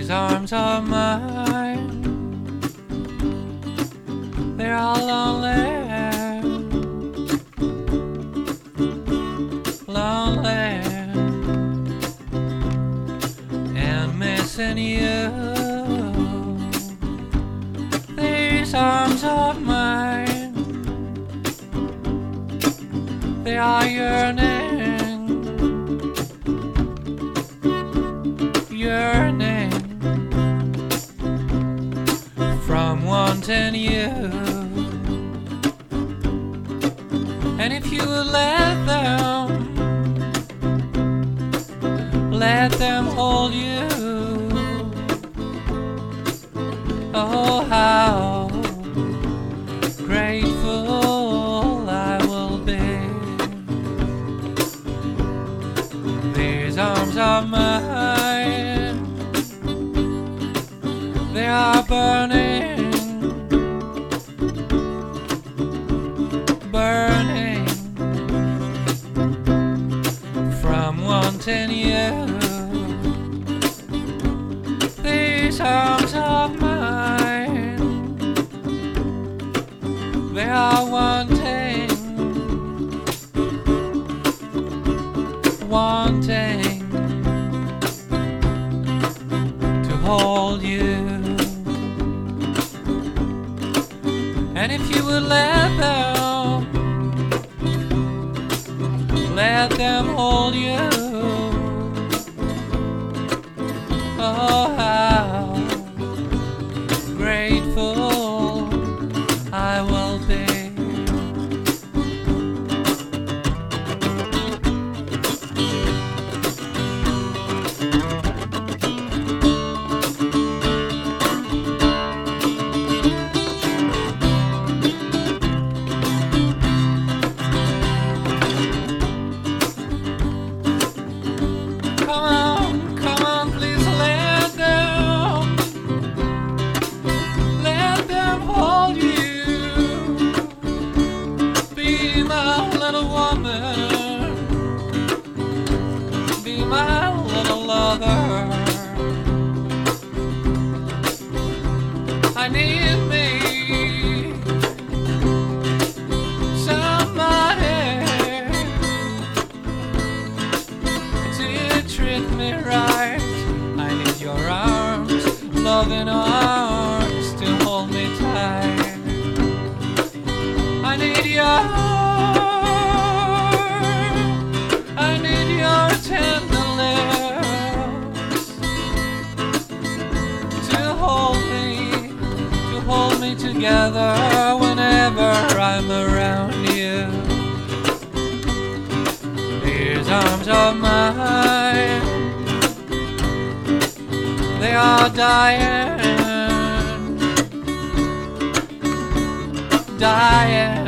These arms are mine. They're all lonely, lonely, and missing you. These arms of mine, they are yearning, yearning from wanting you. And if you would let them hold you, oh how grateful I will be. These arms are mine, they are burning, burning from wanting you. These arms of mine, they are wanting, wanting to hold you. And if you would let them hold you, oh how grateful I will be. Come on, please let them hold you. Be my little woman, be my little lover. I need me somebody to treat me right. I need your arms, loving arms to hold me tight. I need your tender lips to hold me together whenever I'm around you. These arms of mine, they are dying, dying